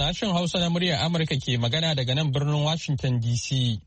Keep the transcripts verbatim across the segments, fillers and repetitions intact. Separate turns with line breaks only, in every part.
Sashen Hausa na muryar Amurka ke magana daga nan birnin Washington D C.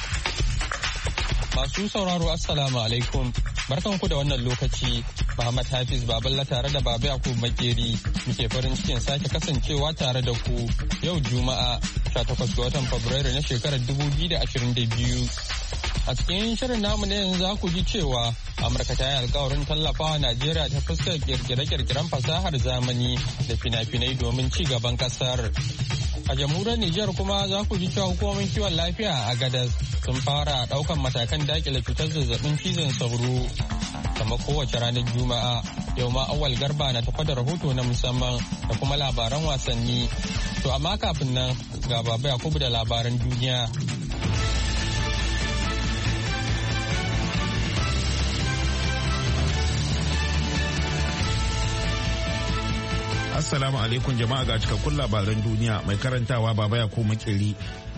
Masu sauraro Assalamu alaikum. Barkanku da wannan lokaci. Muhammad Hafiz Baballa tare da Baba Yakubu Makeri muke farin cikin sake kasancewa tare da ku yau Juma'a sha takwas ga watan Fabrairu na shekarar dubu biyu da ashirin da biyu. A cikin shirin namu na yanzu za ku ji cewa Amurka ta yi alkawarin tallafawa Najeriya ta fuskar kirkire-kirkiren fasahar zamani da fina-finai domin ci gaban kasar. A jamhuriyar Nijar kuma za ku ji cewa hukumomin kiwon lafiya a Agadez sun fara daukan matakan dakile cutar zazzabin cizon sauro. Kamar kowace ranar Juma'a, yau ma Awal Garba na tafa da rahoto na musamman da kuma labaran wasanni. To amma kafin nan ga Baba Yakubu da labaran duniya.
Assalamu alaikum jama'a ga cikakkun labaran duniya mai karantawa Baba Yakubu Makeri.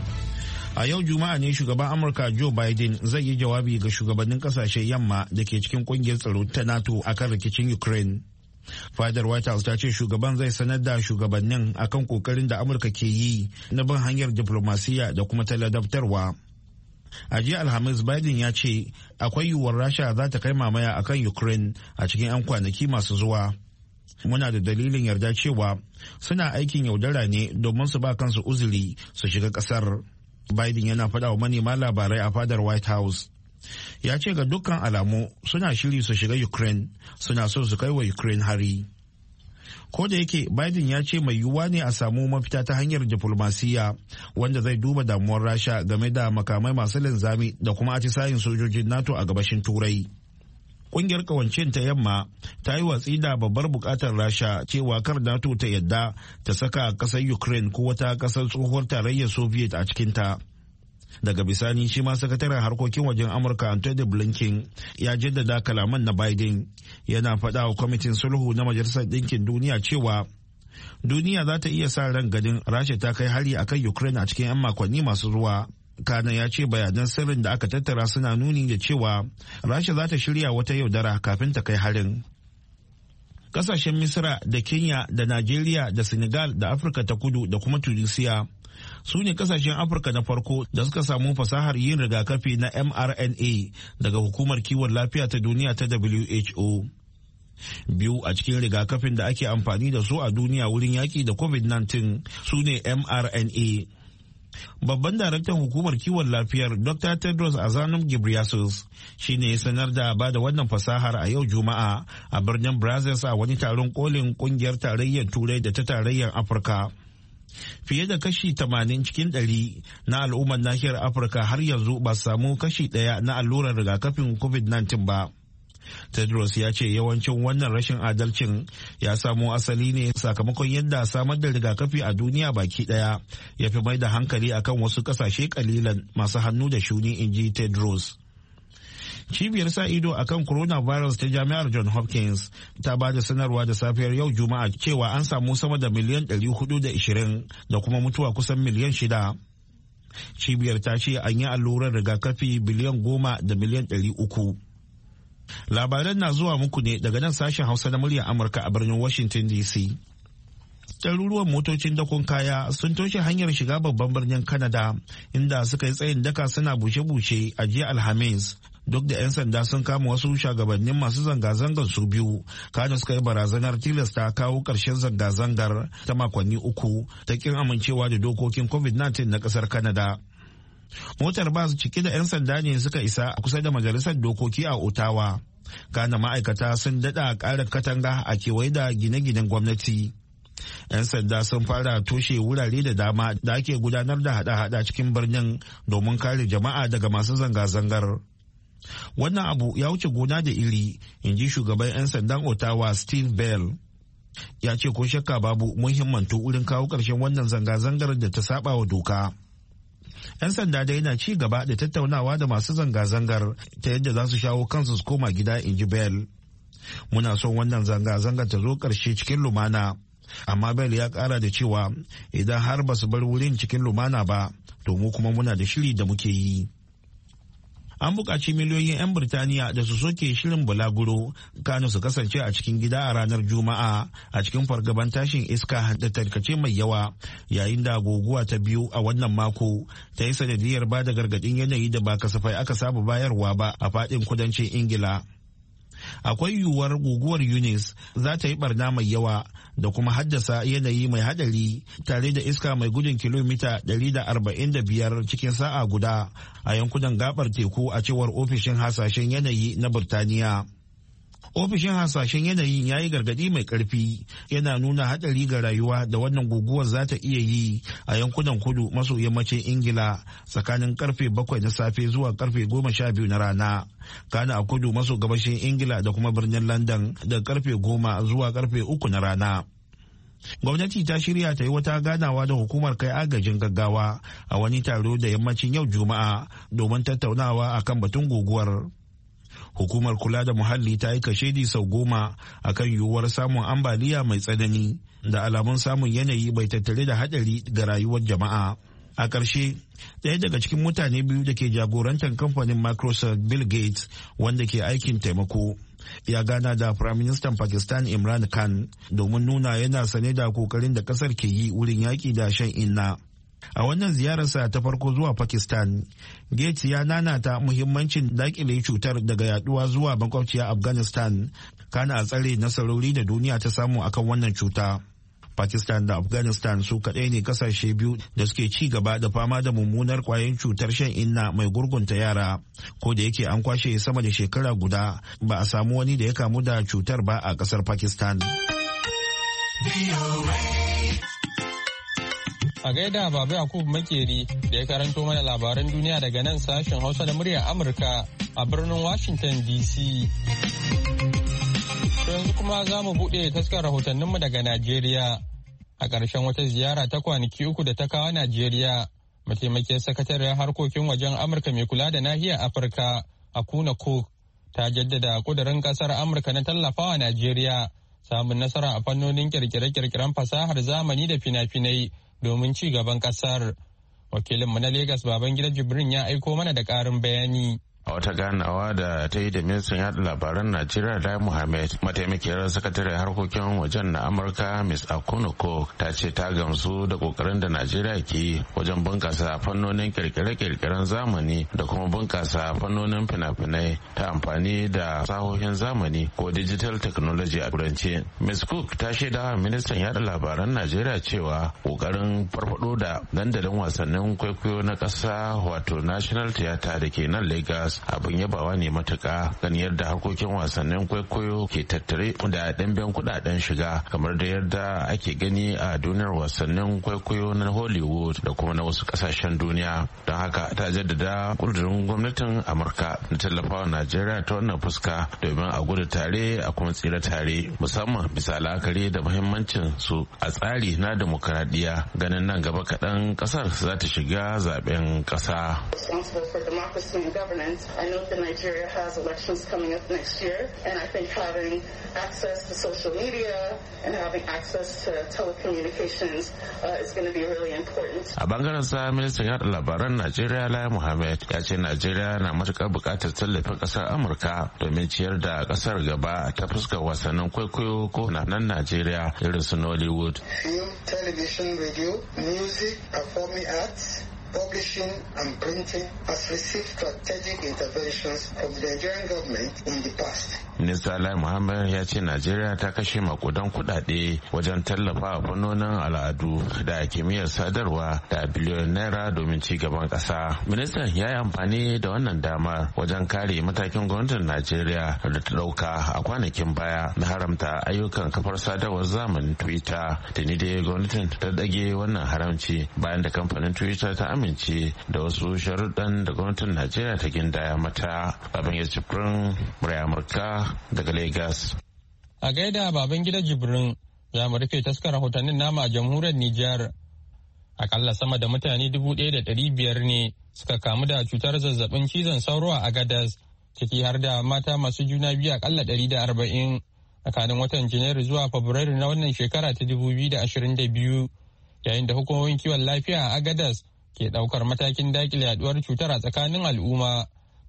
A yau Juma'a ne shugaban Amurka Joe Biden zai yi jawabi ga shugabannin kasashen yamma da ke cikin kungiyar tsaro ta NATO akan rikicin Ukraine. Fadar White House ta ce shugaban zai sanar da shugabannin akan kokarin da Amurka ke yi na bin hanyar diplomasiya da kuma taladabtarwa. A jiya Alhamis Biden ya ce akwai yiwuwar Rasha za ta kai mamaya akan Ukraine a cikin 'yan kwanaki masu zuwa. Muna da dalilin yarda cewa suna aikin yaudara ne domin su ba kansu uzuri su shiga kasar. Biden yana faɗa wa manema labarai a fadar White House. Ya ce ga dukkan alamu suna shiri su shiga Ukraine, suna so su kai wa Ukraine hari. Ko da yake Biden ya ce mai yiwuwa ne a samu mafita ta hanyar diflomasiyya wanda zai duba damuwar Rasha game da makamai masu linzami da kuma atisayin sojojin NATO a gabashin Turai. Kungiyar kawancin ta yamma ta yi watsi da babbar bukatar Rasha cewa kar NATO ta yadda ta saka kasar Ukraine ko wata kasar tsohuwar tarayyar Soviet a cikinta. Daga bisani shi ma sakataren harkokin wajen Amurka Antony Blinken ya jaddada kalaman na Biden, yana faɗa wa kwamitin sulhu na Majalisar Ɗinkin Duniya cewa duniya za ta iya sa ran ganin Rasha ta kai hari akan Ukraine a cikin 'yan makonni masu zuwa. Kana ya ce bayanan sirrin da aka tattara suna nuni da cewa Rasha za ta shirya wata yaudara kafin ta kai harin. Kasashen Misra da Kenya da Najeriya da Senegal da Afirka ta Kudu da kuma Tunisia su ne kasashen Afirka na farko da suka samu fasahar yin rigakafi na M R N A daga Hukumar Kiwon Lafiya ta Duniya ta W H O. Biyu a cikin rigakafin da ake amfani da su a duniya wurin yaƙi da COVID nineteen su ne M R N A. Babban daraktan hukumar kiwon lafiyar Doctor Tedros Adhanom Ghebreyesus shi ne ya sanar da ba da wannan fasahar a yau Juma'a a birnin Brussels a wani taron kolin kungiyar tarayyar Turai da ta tarayyar Afirka. Fiye da kashi tamanin cikin ɗari na al'ummar nahiyar Afirka har yanzu ba su samu kashi ɗaya na allurar rigakafin COVID nineteen ba. Tedros ya ce yawancin wannan rashin adalcin ya samo asali ne sakamakon yadda samar da rigakafi a duniya baki daya ya fi mai da hankali akan wasu kasashe kalilan masu hannu da shuni, inji Tedros. Cibiyar sa ido akan coronavirus ta jami'ar John Hopkins ta ba da sanarwa da safiyar yau Juma'a cewa an samu sama da miliyan ɗari hudu da ashirin da kuma mutuwa kusan miliyan shida. Cibiyar ta ce an yi allurar rigakafi biliyan goma da miliyan ɗari uku. Labaran na zuwa muku ne daga nan sashen Hausa na muryar Amurka a birnin Washington D C. Ɗaruruwan motocin dakon kaya sun toshe hanyar shiga babban birnin Canada inda suka yi tsayin daka suna bushe-bushe a jiya Alhamis. Duk da 'yan sanda sun kama wasu shugabannin masu zanga-zangar su biyu, kada suka yi barazanar tilasta kawo ƙarshen zanga-zangar ta makonni uku ta kin amincewa da dokokin COVID nineteen na ƙasar Canada. Motar bas cike da 'yan sanda ne suka isa a kusa da majalisar dokoki a Ottawa. Kana ma'aikata sun daɗa ƙarin katanga a kewaye da gine-ginen gwamnati. 'Yan sanda sun fara toshe wurare da dama da ake gudanar da hada-hada cikin birnin domin kare jama'a daga masu zanga-zangar. Wannan abu ya wuce gona da iri, in ji shugaban 'yan sandan Ottawa Steve Bell. Ya ce ko shakka babu muhimmantu wurin kawo ƙarshen wannan zanga-zangar da ta saba wa doka. 'Yan sanda dai na ci gaba da tattaunawa da masu zanga-zangar ta yadda za su shawo kansu su koma gida, in ji Bell. Muna son wannan zanga-zangar ta zo ƙarshe cikin lumana. Amma Bell ya ƙara da cewa idan har ba su bar wurin cikin lumana ba, to mu kuma muna da shiri da muke yi. An buƙaci miliyoyin 'yan Birtaniya da su soke shirin bulaguro kano su kasance a cikin gida a ranar Juma'a a cikin fargaban tashin iska da tarkace mai yawa yayin da guguwa ta biyu a wannan mako ta yi sanadiyar ba da gargaɗin yanayi da ba kasafai aka saba bayarwa ba a faɗin kudancin Ingila. Akwai yiwuwar guguwar Eunice za ta yi barna mai yawa da kuma haddasa yanayi mai hadari tare da iska mai gudun kilomita ɗari da arba'in da biyar cikin sa'a guda a yankunan gabar teku a cewar ofishin hasashen yanayi na Burtaniya. Ofishin hasashen yanayin ya yi gargadi mai karfi yana nuna hadari ga rayuwa da wannan guguwar za ta iya yi a yankunan kudu maso yammacin Ingila tsakanin karfe bakwai na safe zuwa karfe goma sha biyu na rana. Kana a kudu maso gabashin Ingila da kuma birnin London da karfe goma zuwa karfe uku na rana. Gwamnati ta shirya ta yi wata ganawa da hukumar kai agajin gaggawa a wani taro da yammacin yau Juma'a domin tattaunawa akan batun guguwar. Hukumar kula da muhalli ta yi kashedi sau goma akan yiwuwar samun ambaliya mai tsanani da alamun samun yanayi bai tattare da hadari ga rayuwar jama'a. A ƙarshe, ɗaya daga cikin mutane biyu da ke jagorantar kamfanin Microsoft, Bill Gates, wanda ke aikin taimako, ya gana da Firaministan Pakistan Imran Khan domin nuna yana sane da kokarin da ƙasar ke yi wurin yaƙi da shan inna. A wannan ziyararsa ta farko zuwa Pakistan, Gates ya nanata muhimmancin dakile cutar daga yaduwa zuwa makwabciya Afghanistan, kana a tsare nasarori da duniya ta samu akan wannan cuta. Pakistan da Afghanistan su kaɗai ne kasashe biyu da suke ci gaba da fama da mummunar kwayoyin cutar shan inna mai gurgunta yara. Ko da yake an kwashe sama da shekara guda ba a samu wani da ya kamu da cutar ba a ƙasar Pakistan.
A gaida Baba Yakubu Makeri da ya karanto mana labaran duniya daga nan sashen Hausa da muryar Amurka a birnin Washington D C. Yanzu kuma za mu buɗe taskar rahotanninmu daga Najeriya. A ƙarshen wata ziyara ta kwanaki uku da ta kawo Najeriya, mataimakiyar sakatariyar harkokin wajen Amurka mai kula da nahiyar Afirka, Akuna Cook, ta jaddada ƙudurin ƙasar Amurka na tallafawa Najeriya samun nasara a fannonin kirkire-kirkiren fasahar zamani da fina-finai domin ci gaban ƙasar. Wakilinmu na Legas Babangida Jibrin ya aiko mana da ƙarin bayani.
A wata ganawa da ta yi da ministan yaɗa labaran Najeriya Lai Muhammad, mataimakiyar sakataren harkokin wajen na Amurka Miss Akunuko ta ce ta gamsu da kokarin da Najeriya ke yi wajen bunkasa fannonin kirkire-kirkiren zamani da kuma bunkasa fannonin fina-finai ta amfani da fasahohin zamani ko digital technology a turance. Miss Cook ta shaida wa ministan yaɗa labaran Najeriya cewa kokarin farfado da dandalin wasannin kwaikwayo na ƙasa wato National Theatre da ke nan Lagos abin yabawa ne matuka gani yadda harkokin wasannin kwaikwayo ke tattare da ɗimbin kuɗaɗen shiga kamar da yadda ake gani a duniyar wasannin kwaikwayo na Hollywood da kuma na wasu ƙasashen duniya. Don haka ta jaddada ƙudurin gwamnatin Amurka na tallafawa Najeriya ta wannan fuska domin a gudu tare a kuma tsira tare, musamman bisa la'akari da muhimmancin su a tsari na demokaradiyya ganin nan gaba kaɗan ƙasar za ta shiga zaben ƙasa.
I know that Nigeria has elections coming up next year, and I think having access to social media and having access to telecommunications uh, is going to be really important.
A bangaren sa ministan yaɗa labaran Najeriya Lai Muhammad ya ce Najeriya na matuƙar buƙatar tallafin ƙasar Amurka domin ciyar da ƙasar gaba ta fuskar wasannin kwaikwayo ko na nan Najeriya irin su Nollywood.
Film, television, radio, music, performing arts, publishing and printing has received strategic interventions from the Nigerian government in the past.
Minista Lai Muhammad ya ce Najeriya ta kashe makudan kudade wajen tallafa fannonin al'adu da kimiyyar sadarwa da biliyon naira domin ci gaban kasa. Ministan ya yi amfani da wannan dama wajen kare matakin gwamnatin Najeriya da ta dauka a kwanakin baya na haramta ayyukan kafar sadarwar zamanin Twitter. Tuni dai gwamnatin ta dage wannan haramci bayan da kamfanin Twitter ta amince da wasu sharuɗan da gwamnatin Najeriya ta gindaya mata. Babban ya cifirin murai Amurka daga Lagos.
A gaida baban gida Jibrin, za mu rufe taskar rahotannin nama a jamhuriyar Nijar. Akalla sama da mutane dubu ɗaya da ɗari biyar ne suka kamu da cutar zazzabin cizon sauro a Agadez, ciki har da mata masu juna biyu akalla ɗari da arba'in tsakanin watan Janairu zuwa Fabrairu na wannan shekara ta dubu biyu da ashirin da biyu, yayin da hukumomin kiwon lafiya a Agadez ke ɗaukar matakin daƙile yaduwar cutar a tsakanin al'umma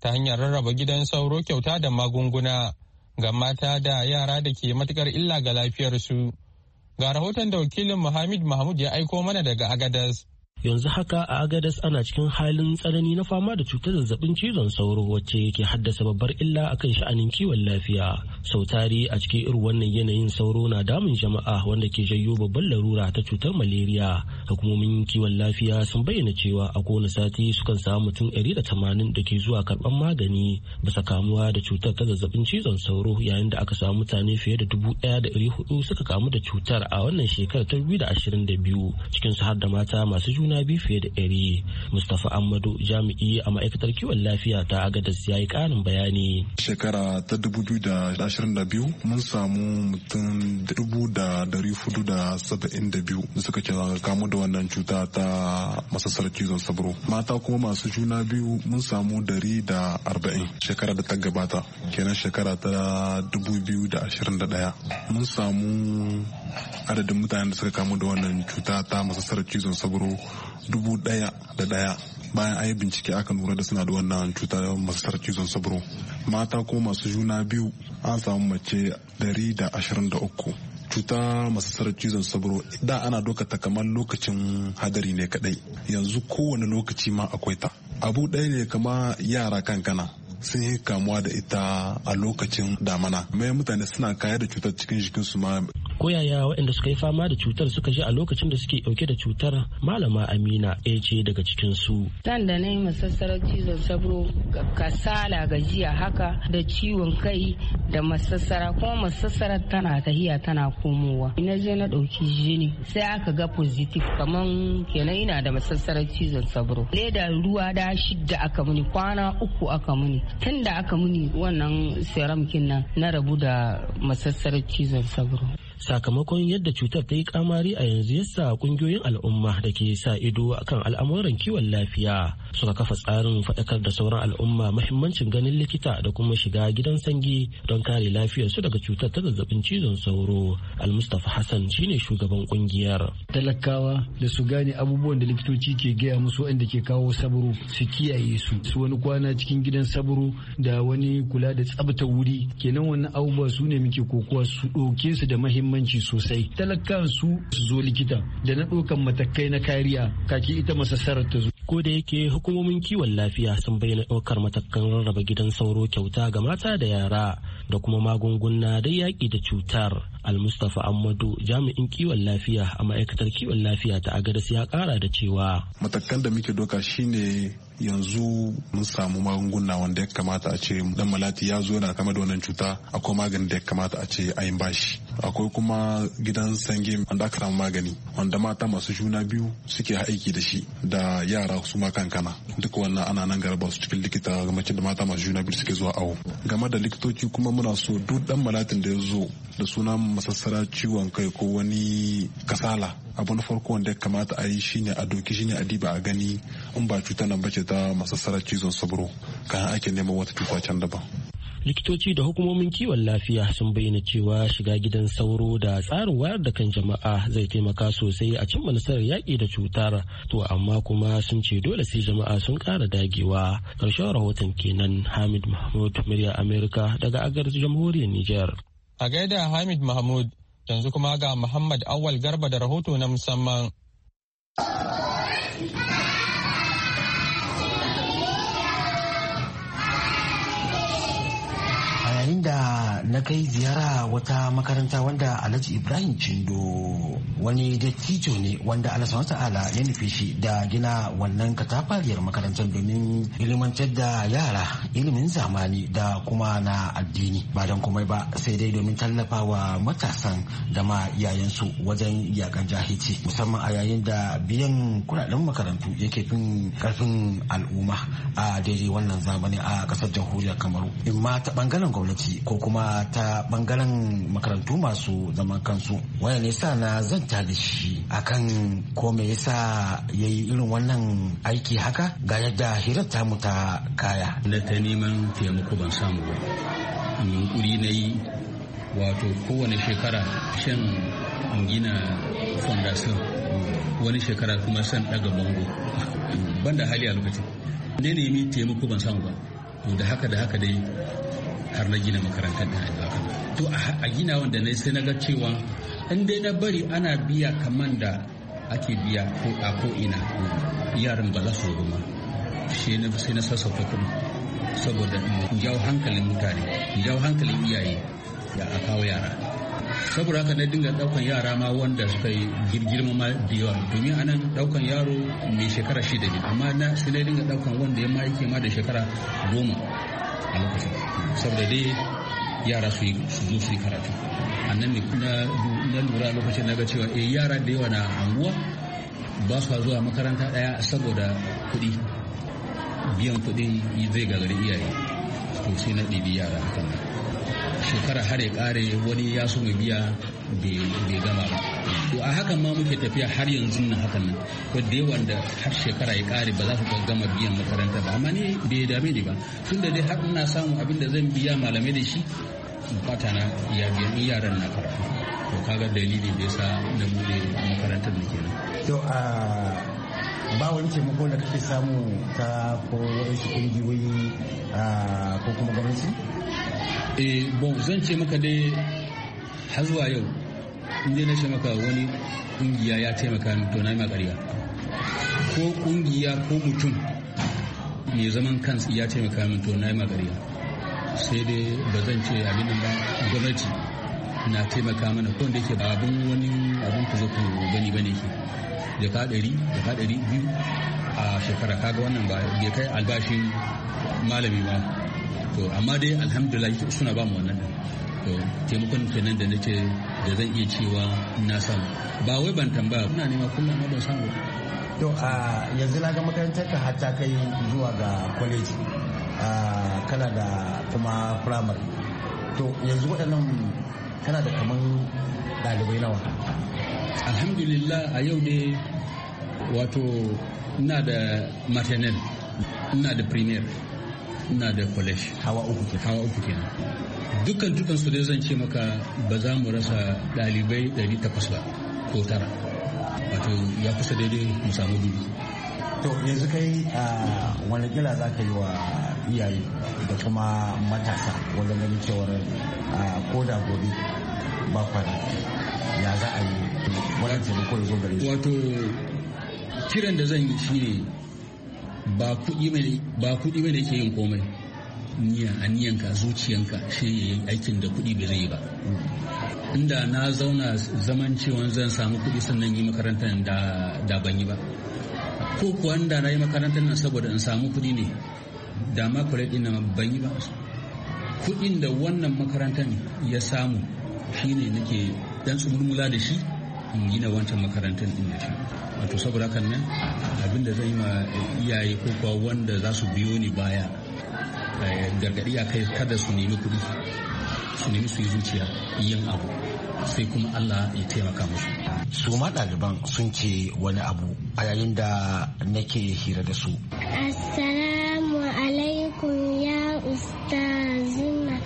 ta hanyar rarraba gidan sauro kyauta da magunguna ga mata da yara da ke matukar illa ga lafiyarsu. Ga rahoton da wakilin Muhammad Mahmud ya aiko mana daga Agadas.
Yanzu haka a Agadas ana cikin halin tsanani na fama da cutar zazzabin cizon sauro wacce ke haddasa babbar illa akan sha'anin kiwon lafiya. Sau tari a cikin irin wannan yanayin sauro na damun jama'a wanda ke janyo babban larura ta cutar malaria. Hukumomin kiwon lafiya sun bayyana cewa a kowane sati sukan samu mutum ɗari da tamanin da ke zuwa karɓar magani bisa kamuwa da cutar ta zazzabin cizon sauro, yayin da aka samu mutane fiye da dubu ɗaya da ɗari hudu suka kamu da cutar a wannan shekarar ta dubu da ashirin da biyu, cikinsu har da mata masu juna biyu fiye da ɗari. Mustapha Ahmadu jami'i a ma'aikatar kiwon lafiya ta Agadas ya yi ƙarin bayani.
Shekara ta dubu biyu da ashirin da biyu mun samu mutum dubu da dari hudu da saba'in da biyu da suka kamu da wannan cuta ta masassarar cizon sabro. Mata kuma masu juna biyu mun samu dari da arba'in shekara da ta gabata, kenan shekara ta dubu biyu da ashirin da ɗaya mun samu adadin mutanen da suka kamu da wannan cuta ta masassarar cizon sabro dubu ɗaya da ɗaya. Bayan an yi bincike aka lura da suna da wannan cuta masassarar cizon sabro. Mata ko masu juna biyu an samu mace dari da ashirin da uku. Cuta masassarar cizon sabro da ana doka ta kamar lokacin hadari ne kadai, yanzu kowane lokaci ma akwai ta. Abu ɗaya ne kama yara kankana sun yi kamuwa da ita a lokacin damana, mai mutane suna kaya da cutar cikin jikinsu ma.
Ko yaya waɗanda suka yi fama da cutar suka ji a lokacin da suke ɗauke da cutar? Malama Amina ɗaya ce daga cikin su.
Tan da na yi masassarar cizon sabro, kasala, gajiya haka da ciwon kai da masassara, kuma masassarar tana tahiya tana komowa. Ina je na ɗauki jini sai aka ga positive, kaman kenan ina da masassarar cizon sabro. Leda ruwa da shidda aka muni, kwana uku aka muni. Tun da aka muni wannan serum kin nan na rabu da masassarar cizon sabro.
Sakamakon yadda cutar ta yi kamari a yanzu yasa kungiyoyin al'umma da ke sa ido akan al'amuran kiwon lafiya suka kafa tsarin faɗakar da sauran al'umma mahimmancin ganin likita da kuma shiga gidan sanyi don kare lafiyarsu daga cutar ta zazzabin cizon sauro. Al-Mustapha Hassan shine shugaban kungiyar.
Talakawa da su gane abubuwan da likitoci ke gaya musu wanda ke kawo sabro su kiyaye su, su wani kwana cikin gidan sabro da wani kula da tsabta wuri, kenan wannan abubuwa su ne muke kokowa su ɗauke su da mahimmanci sosai. Talakan su su zo likita da na ɗaukan matakai na kariya kaki ita masassarar ta zo.
Ko da yake hukumomin kiwon lafiya sun bayyana ɗaukar matakan rarraba gidan sauro kyauta ga mata da yara da kuma magunguna da yaƙi da cutar. Al-Mustapha Ahmadu jami'in kiwon lafiya a ma'aikatar kiwon lafiya ta Agadas ya ƙara da cewa
matakan da muke doka shine yanzu mun samu magunguna wanda ya kamata a ce dan malati ya zo yana kama da wannan cuta, akwai magani da ya kamata a ce a yin bashi. Akwai kuma gidan sange wanda aka samu magani wanda mata masu juna biyu suke aiki da shi da yara su ma kankana. Duka wannan ana nan garba su cikin likita ga mace da mata masu juna biyu suke zuwa awo. Game da likitoci kuma muna so duk dan malatin da ya zo da sunan masassara, ciwon kai ko wani kasala, abu na farko wanda ya kamata a yi shine a doki shine a diba a gani in ba cutar nan bace ta masassarar cizon sabro kan ake neman wata cuta can daban.
Likitoci da hukumomin kiwon lafiya sun bayyana cewa shiga gidan sauro da tsarin wayar da kan jama'a zai taimaka sosai a cimma nasarar yaƙi da cutar, to amma kuma sun ce dole sai jama'a sun ƙara dagewa. Ƙarshen rahoton kenan. Hamid Mahmud, murya Amerika daga Agar, jamhuriyar Nijar.
A gaida Hamid Mahmud, yanzu kuma ga Muhammad Awal Garba da rahoto na musamman.
yayin da na kai ziyara wata makaranta wanda Alhaji Ibrahim Chindo wani dattijo ne wanda Allah subhanahu ta'ala ya nufe shi da gina wannan katafariyar makarantar domin ilimantar da yara ilimin zamani da kuma na addini, ba don komai ba sai dai domin tallafawa matasan da ma iyayensu wajen yakan jahilci, musamman a yayin da biyan kudaden makarantu yake fin karfin al'umma a daidai wannan zamani a kasar jamhuriyar Kamaru, in ma ta bangaren gwamnati ko kuma ta bangaren makarantu masu zaman kansu. Waya ne sa na zanta da shi akan ko me yasa yayi irin wannan aiki haka, ga yadda hirar ta mu ta kaya.
Na ta neman taimako ban samu ba, yunkuri na yi, wato kowane shekara shan gina fondation, wani shekara kuma san daga bango, banda hali a lokacin ne nemi taimako ban samu ba. to da haka da haka dai har na gina makarantar da haka to a gina wanda ne sai na ga cewa in dai na bari ana biya kaman da ake biya ko a ko ina yaran ba za su zo ma sai na sai na sassauta kuɗi saboda in jawo hankalin mutane in jawo hankalin iyaye da a kawo yara saboda haka na dinga daukan yara ma wanda suka yi girgirma ma da yawa domin anan daukan yaro mai shekara shida ne amma na sai na dinga daukan wanda ya ma yake ma da shekara goma a lokacin saboda dai yara su zo su yi karatu annan ne na lura lokacin na ga cewa eh yara da yawa na anguwa ba su zuwa makaranta daya saboda kuɗi biyan kuɗin zai gagari iyaye to sai na ɗibi yara hakan nan shekara har ya ƙare wani ya so mai biya bai gama ba to a hakan ma muke tafiya har yanzu na hakan nan ko da yawan da har shekara ya ƙare ba za su gama biyan makaranta ba amma ni bai dame ni ba tun da dai har ina samun abin da zan biya malamai da shi bukata na ya biyan yaran na karatu to kaga dalili da yasa na bude makarantar da kenan
to a ba wani taimako da kake samu ta ko wasu kungiyoyi ko kuma gwamnati?
eh bon zan ce maka dai har zuwa yau inda na ce maka wani kungiya ya taimaka min to na yi makariya ko kungiya ko mutum mai zaman kansa ya taimaka min to na yi makariya sai dai ba zan ce abin ba gwamnati na taimaka mana ko da yake ba abin wani abin ku zo ku gani bane ke jaka ɗari jaka ɗari biyu a shekara kaga wannan ba bai kai albashin malami ba to amma dai alhamdulillah suna ba mu wannan to taimakon kenan da nace da zan iya cewa na samu ba wai ban tambaya ina nema kullum amma ban samu
to a yanzu na ga makarantar ka har ta kai zuwa ga college kana da kuma primary to yanzu waɗannan kana da kaman ɗalibai nawa?
Alhamdulillah a yau ne wato ina da maternal ina da premier ina da college
hawa uku ke
hawa uku kenan dukkan dukkan su dai zan ce maka ba za mu rasa ɗalibai ɗari takwas ba ko tara wato ya kusa daidai mu samu dubu
to yanzu kai wani kila za ka yi wa iyaye da kuma matasa wajen ganin cewar ko da gobe ba kwana ya za a yi wani taimako da zo gare su
wato kiran da zan yi shine ba kuɗi ba ne ke yin komai niyya a niyanka zuciyanka shi ya yi aikin da kuɗi bai zai yi ba inda na zauna zaman cewa zan samu kuɗi sannan yi makarantar da ban yi ba ko kuwa da na yi makarantar nan saboda in samu kuɗi ne da ma kure ɗin nan ban yi ba kuɗin da wannan makarantar ya samu shine nake dan tsumulmula da shi in gina wancan makarantar din da shi wato saboda hakan nan abinda zan yi ma iyaye ko kuwa wanda za su biyo ni baya gargadi a kai kada su nemi kuɗi su nemi su yi zuciya yin abu sai kuma Allah ya taimaka musu
su ma ɗaliban sun ce wani abu a yayin da nake hira da su.
Assalamu alaikum ya ustazina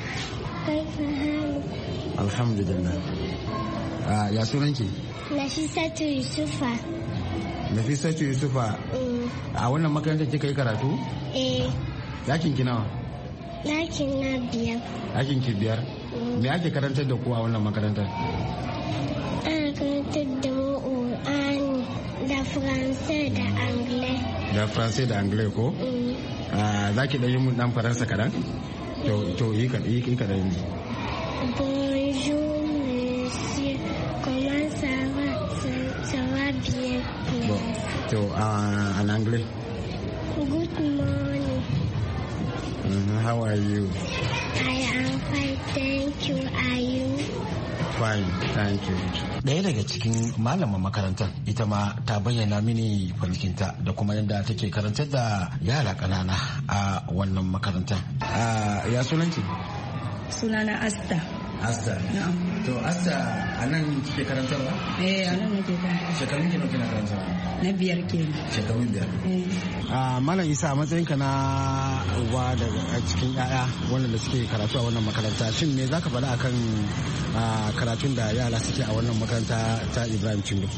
alhamdulillah ya sunanki?
Nafisatu Yusufa.
Nafisatu Yusufa a wannan makarantar kika yi karatu?
eh
Dakin ki nawa?
Dakin na biyar.
Dakin ki biyar? Me ake karantar da ku a wannan makarantar?
Ana karantar da mu Qur'ani da Faransai da Angle.
Da Faransai da Angle ko? Za ki ɗan yi mun ɗan Faransa kaɗan? To yi kaɗan yanzu.
Bonjour monsieur, comment ça va? Ça va bien.
Bon, so uh, en anglais.
Good morning.
Mm-hmm. How are you?
I am fine, thank you. Are you?
Fine, thank you. Ɗaya daga cikin malaman makarantar ita ma ta bayyana mini farkinta da kuma yadda take karantar da yara ƙanana a wannan makarantar. Ya sunanki?
Sunana Asta.
Asta.
Na'am.
To Asta a nan kike karantarwa?
Eh, a nan nake karantarwa.
Shekarun ki nawa kina karantarwa?
Na biyar kenan.
Shekarun biyar.
Eh.
Ah, Malam Isa a matsayinka na uwa daga cikin yaya wanda da suke karatu a wannan makaranta, shin me zaka faɗa akan karatun da yara suke a wannan makaranta ta Ibrahim Chindo?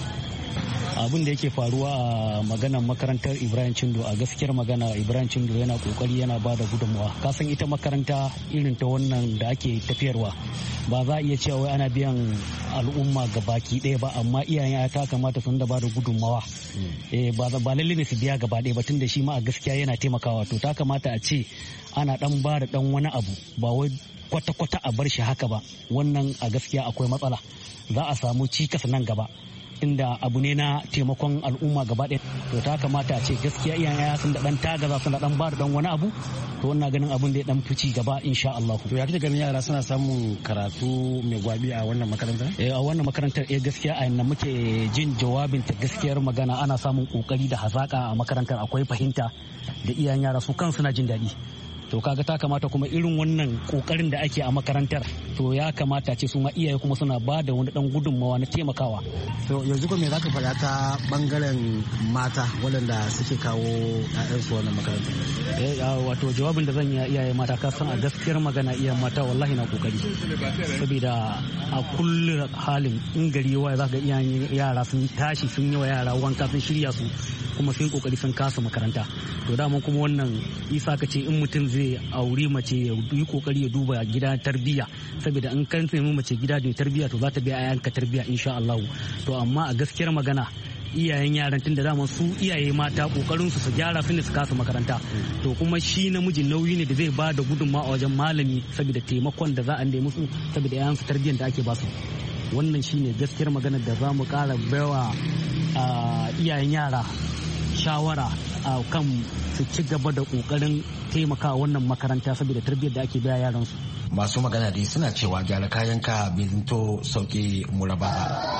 abin da yake faruwa a maganar makarantar Ibrahim Chindo, a gaskiyar magana Ibrahim Chindo yana kokari yana ba da gudunmawa. Kasan ita makaranta irin ta wannan da ake tafiyarwa ba za a iya cewa wai ana biyan al'umma ga baki ɗaya ba, amma iyayen ya ta kamata sun da ba da gudunmawa. Eh, ba lalle ne su biya gaba ɗaya ba, tun da shi ma a gaskiya yana taimakawa. To ta kamata a ce ana dan ba da dan wani abu, ba wai kwata-kwata a bar shi haka ba. Wannan a gaskiya akwai matsala, za a samu cikas nan gaba, inda abu ne na taimakon al'umma gaba ɗaya. To ta kamata a ce gaskiya iyayen yaya sun da dan tagaza sun da dan ba da dan wani abu, to wannan ganin abun da ya dan fici gaba insha Allah.
To ya kike ganin yara suna samun karatu mai gwabi a wannan makarantar?
Eh, a wannan makarantar eh gaskiya a yanda muke jin jawabin ta, gaskiyar magana ana samun kokari da hazaka a makarantar, akwai fahimta da iyayen yara su kan suna jin daɗi. To kaga ta kamata kuma irin wannan kokarin da ake a makarantar, to ya kamata ce su ma iyaye kuma suna ba da wani dan gudunmawa na taimakawa.
To yanzu ko me zaka faɗa ta bangaren mata waɗanda suke kawo ƴaƴansu wannan makarantar?
Eh, wato jawabin da zan yi iyaye mata, ka san a gaskiyar magana iyayen mata wallahi na kokari, saboda a kullu halin in gari yawa zaka ga iyayen yara sun tashi sun yi wa yara wanka sun shirya su kuma sun kokari sun kasa makaranta. To dama kuma wannan isa ka ce in mutum zai auri mace ya yi kokari ya duba gida tarbiyya, saboda in kan nemi mace gida da tarbiyya to za ta biya ayanka tarbiyya insha Allah. To amma a gaskiyar magana iyayen yaran tun da dama su iyaye mata kokarin su su gyara su ne su kasa makaranta, to kuma shi namiji nauyi ne da zai ba da gudunmawa a wajen malami saboda taimakon da za a nemi musu saboda yayan su tarbiyyar da ake basu. Wannan shine gaskiyar magana da za mu kara baiwa iyayen yara shawara a kan su ci gaba da kokarin taimaka wannan makaranta saboda tarbiyyar da ake biya yaran su.
Masu magana dai suna cewa gyara kayan ka binto sauke muraba.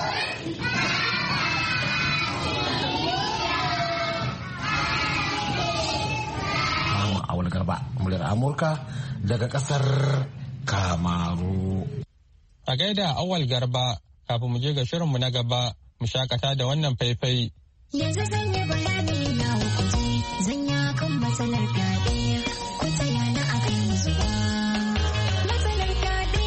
Awal Garba, muryar Amurka daga kasar Kamaru.
A gaida Awal Garba, kafin mu je ga shirinmu na gaba, mu shakata da wannan faifai.
Yanzu zan yi bayani na hukunci, zan yi kan matsalar fyaɗe, ku tsaya na akan zuwa. Matsalar fyaɗe.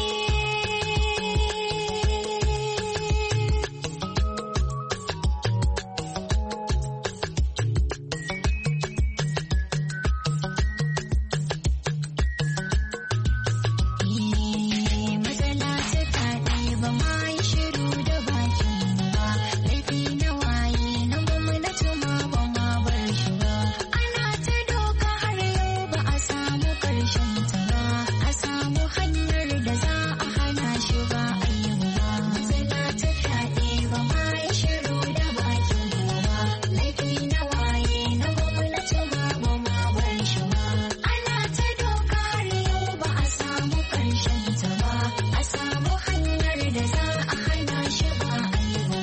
Matsala ta fyaɗe ba ma yi shiru da bakin ba, laifi na waye na gwamnati ma ba ma bar shi ba. Ana ta doka har yau ba a samu ƙarshen ta ba, a samu hanyar da za a hana shi ba a yi ba. Matsala ta fyaɗe ba ma yi shiru da bakin ba, laifi na waye na gwamnati ma ba ma bar shi ba. Ana ta doka har yau ba a samu ƙarshen ta ba, a samu hanyar da za a hana shi ba a yi ba.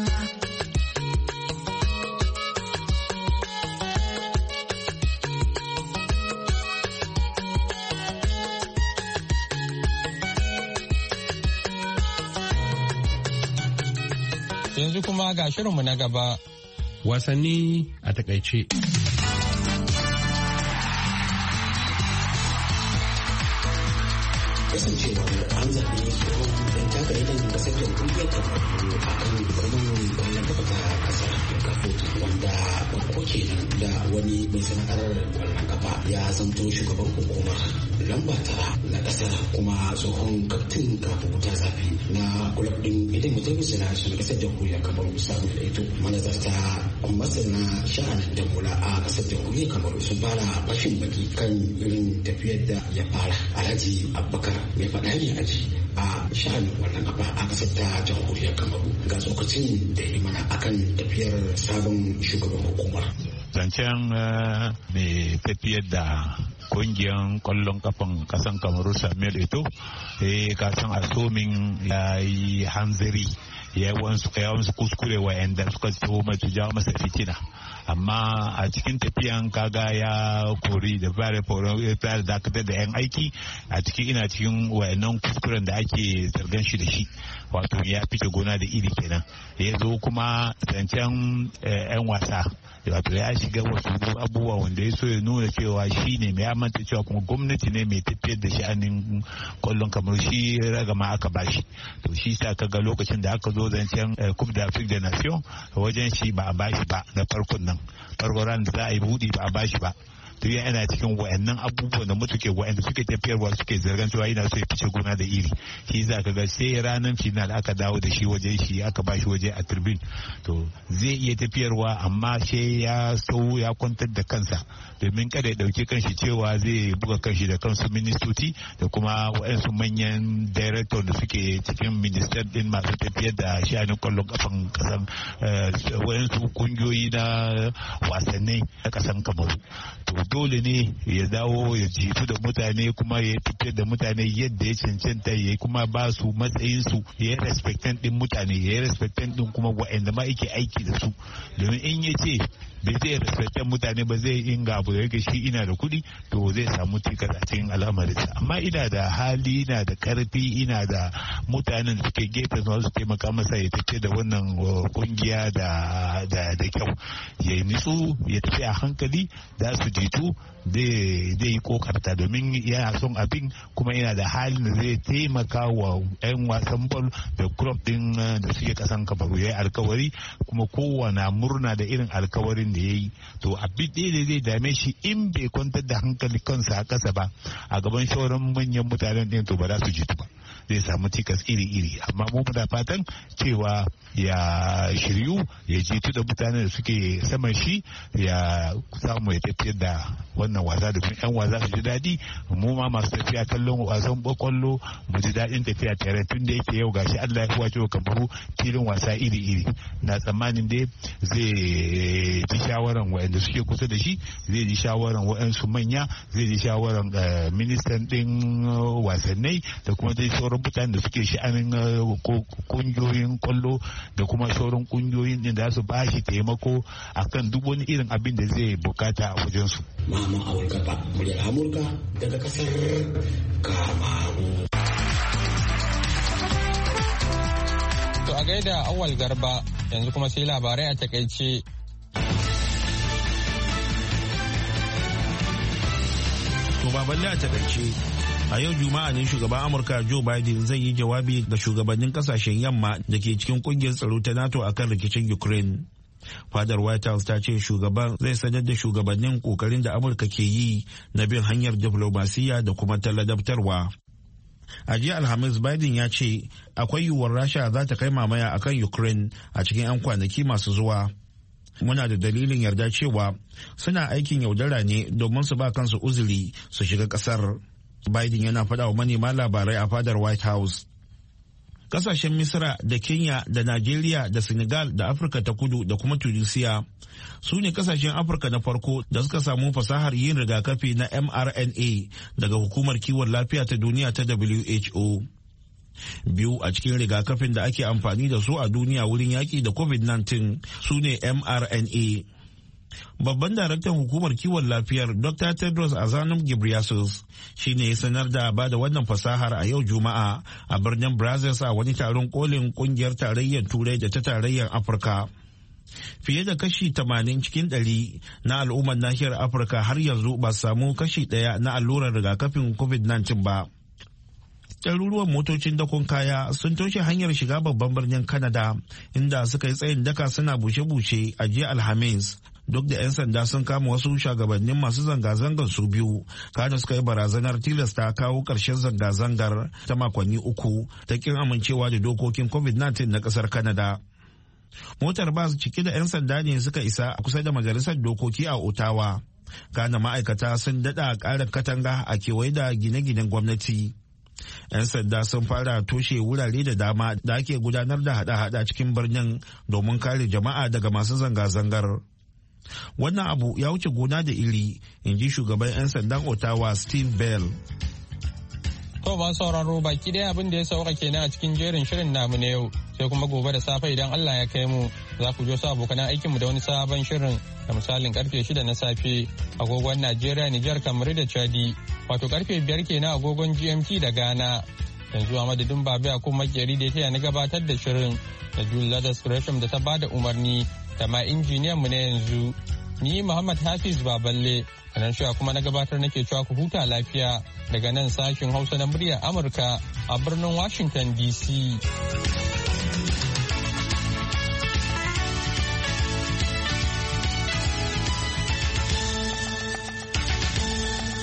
Yanzu kuma ga shirinmu na gaba.
Wasanni a takaice.
Kasancewar an zaɓi tsohon ɗan takardar ƙasar jamhuriyar kamaru a kan gwamnan kwallon kafa ta ƙasar kafoto, wanda farko kenan da wani mai sana'ar kwallon kafa ya zamto shugaban hukumar lamba tara na ƙasar kuma tsohon kaftin kafin wuta zafi na kulab ɗin idan mutum suna su na ƙasar jamhuriyar kamaru samun daito. Manazarta masana sha'anin damula a ƙasar jamhuriyar kamaru sun fara bashin baki kan irin tafiyar da ya fara. Alhaji Abubakar mai faɗa ne a ji a sha'anin wannan kafa a ƙasar ta jamhuriyar kamaru ga tsokacin da yi mana akan tafiyar sabon shugaban hukumar.
Zancen mai tafiyar da kungiyar kwallon kafan kasan kamaru Samuel Eto'o, eh kasan asomin ya yi hanzari ya wasu kuskure wa'anda suka so mai jawo masa fitina amma a cikin tafiyan kaga ya kori da fara fara dakatar da yan aiki a cikin ina cikin wayannan kuskuren da ake zargan shi da shi, wato ya fice gona da iri kenan. Ya zo kuma zancen yan wasa, wato ya shiga wasu abubuwa wanda ya so ya nuna cewa shi ne mai amanta cewa kuma gwamnati ne mai tafiyar da sha'anin kwallon kamar shi ragama aka bashi. To shi sa kaga lokacin da aka zo zancen Coupe d'Afrique des Nations wajen shi ba a bashi ba na farkon nan, farkon ran da za a yi buɗi ba a bashi ba. to yana cikin wayannan abubuwan da mutuke wayanda suke tafiyarwa suke zargan cewa yana so ya fice gona da iri. Shi za ka ga sai ranar final aka dawo da shi waje shi aka ba shi waje a turbin, to zai iya tafiyarwa amma sai ya sau ya kwantar da kansa domin kada ya dauki kanshi cewa zai buga kanshi da kansu ministoci da kuma wayansu manyan director da suke cikin minister din masu tafiyar da sha'anin kwallon kafan kasan wayansu kungiyoyi na wasanni a kasan Kamaru. To dole ne ya dawo ya jitu da mutane kuma ya tafiyar da mutane yadda ya cancanta, ya kuma ba su matsayinsu, ya yi respectant din mutane, ya yi respectant din kuma wa'anda ma yake aiki da su. Domin in ya ce bai zai respectant mutane ba zai inga abu da yake shi ina da kuɗi, to zai samu cikas a cikin al'amarinsa. Amma ina da hali, ina da karfi, ina da mutanen da suke gefen su taimaka masa ya tafi da wannan kungiya da da kyau, ya nitsu ya tafi a hankali, za su jitu zai yi kokarta domin yana son abin kuma yana da halin da zai taimaka wa 'yan wasan ball da club din da suke kasan Kamaru. Ya yi alkawari kuma kowane murna da irin alkawarin da ya yi. To abin ɗaya da zai dame shi in bai kwantar da hankali kansa a kasa ba a gaban sauran manyan mutanen ɗin, to ba za su jitu ba, zai samu cikas iri-iri. Amma mu muna fatan cewa ya shiryu, ya jitu da mutanen da suke saman shi, ya samu ya tafiyar da wannan wasa da yan wasa su ji daɗi, mu ma masu tafiya kallon wasan kwallo mu ji daɗin tafiya tare, tun da yake yau gashi Allah ya kuwace wa Kamaru filin wasa iri-iri. Na tsammanin dai zai ji shawaran waɗanda suke kusa da shi, zai ji shawaran waɗansu manya, zai ji shawaran ministan ɗin wasannai da kuma dai sauran mutanen da suke sha'anin kungiyoyin kwallo da kuma sauran kungiyoyin din da su ba shi taimako akan duk wani irin abin da zai bukata a wajensu.
Mama Awul Garba, muryar Amurka daga kasar Kamaru.
To a gaida Awal Garba, yanzu kuma sai labarai a takaice.
To baballe a takaice. A yau Juma'a ne shugaban Amurka Joe Biden zai yi jawabi ga shugabannin kasashen yamma da ke cikin kungiyar tsaro ta NATO akan rikicin Ukraine. Fadar White House ta ce shugaban zai sanar da shugabannin kokarin da Amurka ke yi na bin hanyar diflomasiyya da kuma talladabtarwa. A jiya Alhamis, Biden ya ce akwai yiwuwar Rasha za ta kai mamaya akan Ukraine a cikin 'yan kwanaki masu zuwa. Muna da dalilin yarda cewa suna aikin yaudara ne domin su ba kansu uzuri su shiga kasar. Biden yana faɗa wa manema labarai a fadar White House. Kasashen Misra da Kenya da Najeriya da Senegal da Afirka ta Kudu da kuma Tunisia su ne kasashen Afirka na farko da suka samu fasahar yin rigakafi na M R N A daga Hukumar Kiwon Lafiya ta Duniya ta W H O. Biyu a cikin rigakafin da ake amfani da su a duniya wurin yaƙi da COVID nineteen su ne M R N A. Babban daraktan hukumar kiwon lafiyar Doctor Tedros Adhanom Ghebreyesus shi ne ya sanar da ba da wannan fasahar a yau Juma'a a birnin Brussels a wani taron kolin kungiyar tarayyar Turai da ta tarayyar Afirka. Fiye da kashi tamanin cikin ɗari na al'ummar nahiyar Afirka har yanzu ba su samu kashi ɗaya na allurar rigakafin COVID nineteen ba. Ɗaruruwan motocin dakon kaya sun toshe hanyar shiga babban birnin Canada inda suka yi tsayin daka suna bushe-bushe a jiya Alhamis. Duk da 'yan sanda sun kama wasu shugabannin masu zanga-zangar su biyu, kada suka yi barazanar tilasta kawo ƙarshen zanga-zangar ta makonni uku ta kin amincewa da dokokin COVID nineteen na ƙasar Canada. Motar bas cike da 'yan sanda ne suka isa a kusa da majalisar dokoki a Ottawa. Kana ma'aikata sun daɗa ƙarin katanga a kewaye da gine-ginen gwamnati. 'Yan sanda sun fara toshe wurare da dama da ake gudanar da hada-hada cikin birnin domin kare jama'a daga masu zanga-zangar. Wannan abu ya wuce gona da iri, in ji shugaban 'yan sandan Ottawa Steve Bell.
To masu sauraro baki ɗaya abin da ya sauka kenan a cikin jerin shirin namu na yau, sai kuma gobe da safe idan Allah ya kai mu za ku jo sa abokan aikinmu da wani sabon shirin da misalin karfe shida na safe agogon Najeriya, Nijar, Kamaru da Chadi, wato karfe biyar kenan agogon G M T da Ghana. Yanzu a madadin Babu Yakub Makeri da ya taya na gabatar da shirin da Julia Gresham da ta bada umarni da ma injiniyan mu na yanzu. Ni Muhammad Hafiz Baballe, kanan shi kuma na gabatar nake cewa ku huta lafiya daga nan sashin Hausa na muryar Amurka a birnin Washington D C.